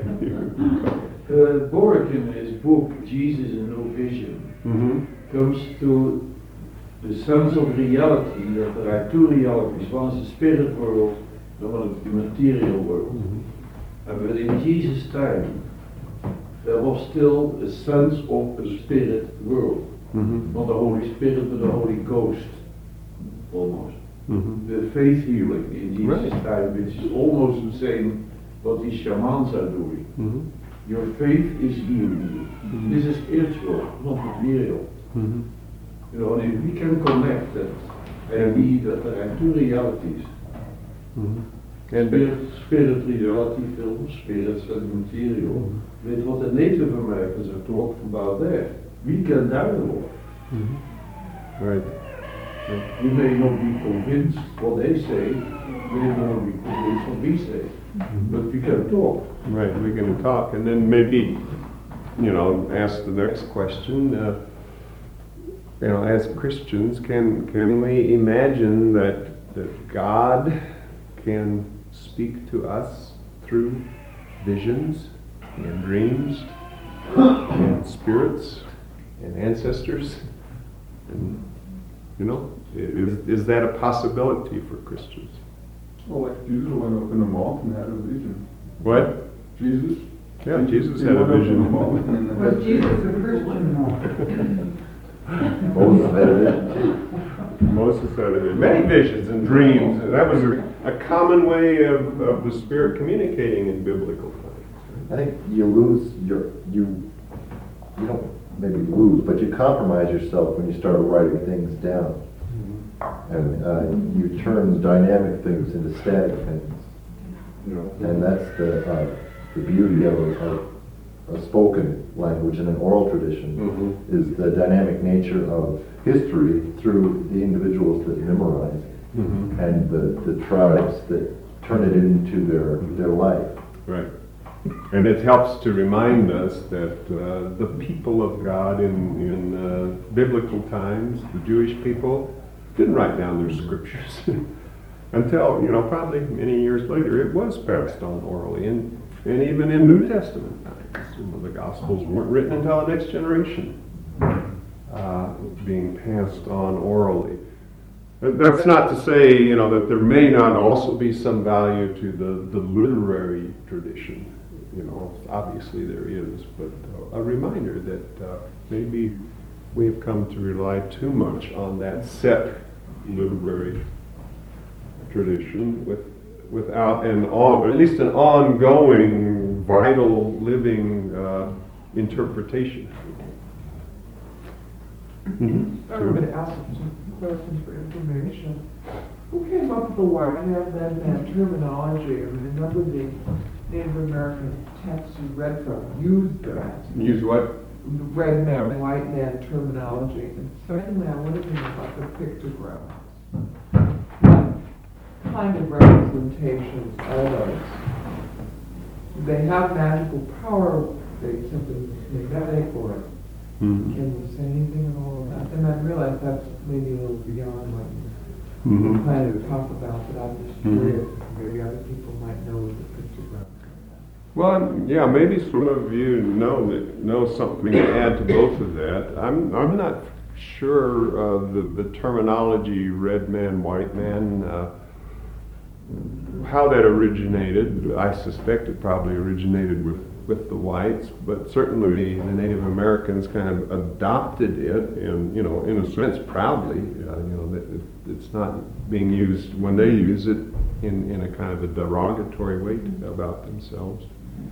Uh, Bork in his book Jesus and No Vision Mm-hmm. comes to the sense of reality, that there are two realities. One is the spirit world, the one is the material world. And but in Jesus' time, there was still a sense of a spirit world. Mm-hmm. Not the Holy Spirit, but the Holy Ghost, almost. Mm-hmm. The faith healing in Jesus' Right. time, which is almost the same what these shamans are doing. Mm-hmm. Your faith is healing you. Mhm. This is spiritual, not material. Mm-hmm. You know, and if we can connect that idea that there are two realities, Mm-hmm. And spirit, spirit reality, film, spirits and material, with what the Native Americans have talked about there, we can dialogue. Mm-hmm. Right. We may not be convinced what they say, we may not be convinced what we say, but we can talk. Right, we're going to talk, and then maybe, you know, ask the next question. Uh, you know, as Christians, can can we imagine that that God can speak to us through visions and dreams and spirits and ancestors? And, you know, is, is that a possibility for Christians? Well, like Jesus went up in the mountain and had a vision. What? Jesus? Yeah, Jesus He had a went up in the vision. mountain and Was had- Jesus a Christian? Moses had a vision. Moses had a vision. Many visions and dreams. And that was a, a common way of, of the Spirit communicating in biblical times. I think you lose your, you, you don't maybe lose, but you compromise yourself when you start writing things down. And uh, you turn dynamic things into static things. You know. And that's the, uh, the beauty of a, of a spoken language and an oral tradition, Mhm. is the dynamic nature of history through the individuals that memorize Mhm. and the, the tribes that turn it into their, their life. Right. And it helps to remind us that uh, the people of God in, in uh, biblical times, the Jewish people, didn't write down their scriptures until, you know, probably many years later it was passed on orally. And, and even in New Testament times, you know, the Gospels weren't written until the next generation, uh, being passed on orally. That's not to say, you know, that there may not also be some value to the, the literary tradition. You know, obviously there is, but uh, a reminder that uh, maybe we have come to rely too much on that set literary tradition with, without an on, or at least an ongoing, vital, living uh, interpretation. Mm-hmm. I wanted to ask some questions for information. Who came up with the white man, red man terminology? I mean, none of the Native American texts you read from used that. Use what? Red man, white man terminology. And secondly, I wanted to know about the pictographs. What kind of representations are those? Do they have magical power? They simply magnetic, or Mm-hmm. can you say anything at all about that? And I realize that's maybe a little beyond what you Mm-hmm. plan to talk about, but I'm just Mhm. curious if maybe other people might know the pictograph. Well, yeah, maybe some of you know that know something to add to both of that. I'm I'm not sure uh, the the terminology red man, white man, uh, how that originated. I suspect it probably originated with, with the whites, but certainly the Native Americans kind of adopted it, and you know, in a sense, proudly. Uh, you know, that it, it's not being used when they use it in in a kind of a derogatory way about themselves.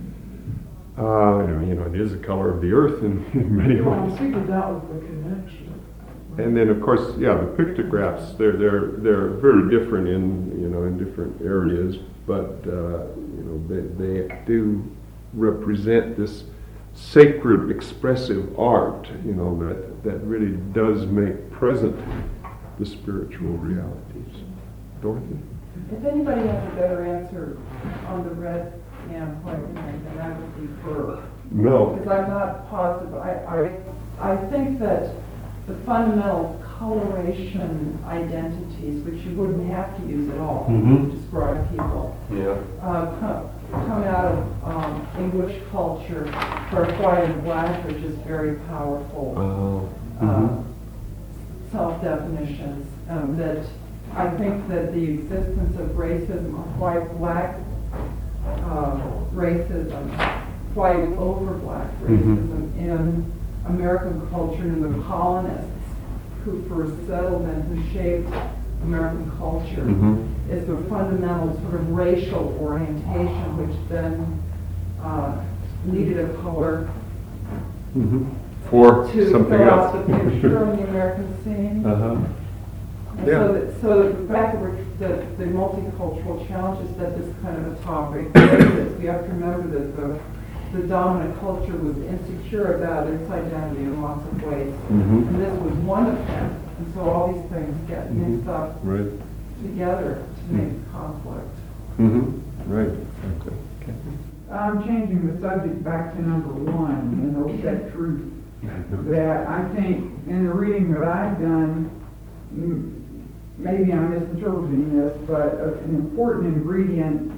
Uh, you know, it is the color of the earth in, in many Well, I ways. figured that was the connection. And then, of course, yeah, the pictographs, they're, they're, they're very different in, you know, in different areas, but, uh, you know, they, they do represent this sacred expressive art, you know, that, that really does make present the spiritual realities. Dorothy? If anybody has a better answer on the red and white man, then I would prefer. No. Because I'm not positive. I, I, I think that the fundamental coloration identities, which you wouldn't have to use at all Mhm. to describe people, Yeah. uh, come, come out of um, English culture, where white and black, which is very powerful. Oh. uh, Mhm. self-definitions, um, that I think that the existence of racism, of white-black uh, racism, white over black racism in American culture, and the colonists who first settled and who shaped American culture, Mhm. is the fundamental sort of racial orientation, which then uh, needed a color Mhm. For to something fill else. out the picture on the American scene. Uh-huh. And Yeah. so, that, so the fact that we're, that the multicultural challenges that this kind of a topic raises, we have to remember that the, the dominant culture was insecure about its identity in lots of ways. Mhm. And this was one of them. And so all these things get mixed up Right. together to make conflict. Mm-hmm. Right. Okay. I'm changing the subject back to number one, you know, that truth. That I think, in the reading that I've done, m- maybe I'm misinterpreting this, but uh, an important ingredient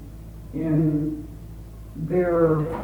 in their uh,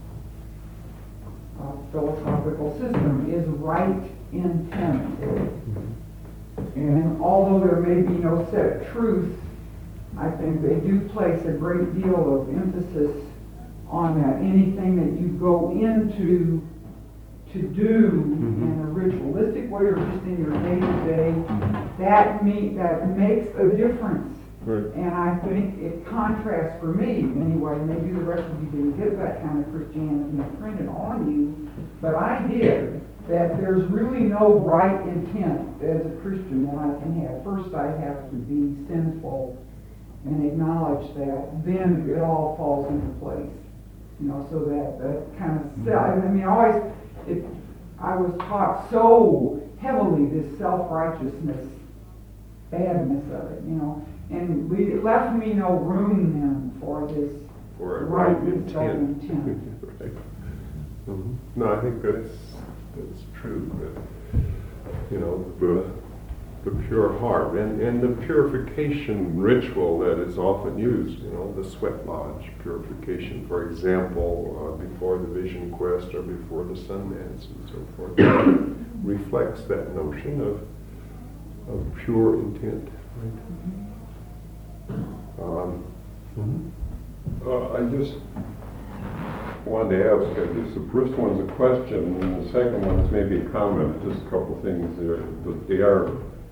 philosophical system is right intent. And although there may be no set truth, I think they do place a great deal of emphasis on that. Anything that you go into to do in a ritualistic way or just in your day-to-day, that me that makes a difference. Right. And I think it contrasts for me anyway. Maybe the rest of you didn't get that kind of Christianity printed on you, but I did. That there's really no right intent as a Christian that I can have. First, I have to be sinful and acknowledge that. Then it all falls into place. You know, so that that kind of self. I mean, always, it, I was taught so heavily this self-righteousness, badness of it. You know, and we, it left me no room then for this for a Right, right with that intent. intent. Right. Mhm. No, I think that's, that's true, that, you know, the, the pure heart and, and the purification ritual that is often used, you know, the sweat lodge purification, for example, uh, before the vision quest or before the sun dance and so forth, reflects that notion of, of pure intent. Right? Um, Uh, I just wanted to ask, I guess the first one's a question, and the second one is maybe a comment, just a couple things there, but they are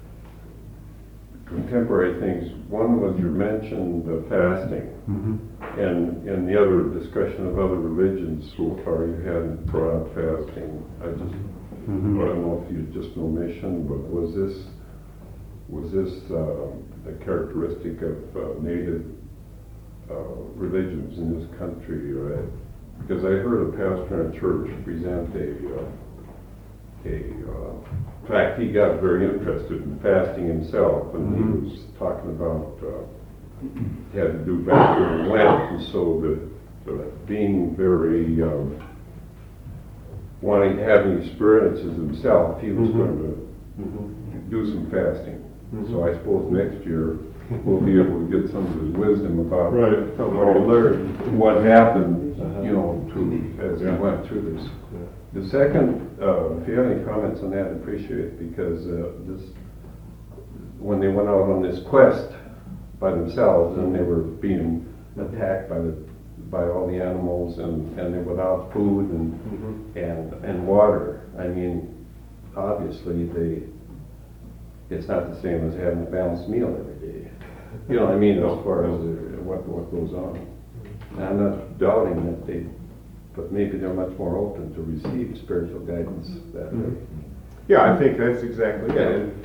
contemporary things. One was you mentioned the fasting, Mm-hmm. and in the other discussion of other religions so far, you hadn't brought up fasting. I just, Mm-hmm. I don't know if you just an omission, but was this, was this uh, a characteristic of uh, native uh, religions in this country? Right? Because I heard a pastor in a church present a, uh, a, uh, in fact, he got very interested in fasting himself, and Mhm. he was talking about, uh, he had to do back during Lent, and so the, the being very, um, wanting, having experiences himself, he was Mhm. going to Mm-hmm. do some fasting. Mhm. So I suppose next year, we'll be able to get some of his wisdom about Right. what he learned, what happened, Uh-huh. you know, to, as he Yeah. went through this. Yeah. The second, uh, if you have any comments on that, I'd appreciate it, because uh, this, when they went out on this quest by themselves, and they were being attacked by the, by all the animals, and, and they were without food and, Mhm. and, and water. I mean, obviously, they, it's not the same as having a balanced meal every day. You know what I mean, as far as uh, what, what goes on. And I'm not doubting that they, but maybe they're much more open to receive spiritual guidance that way. Yeah, I think that's exactly it. And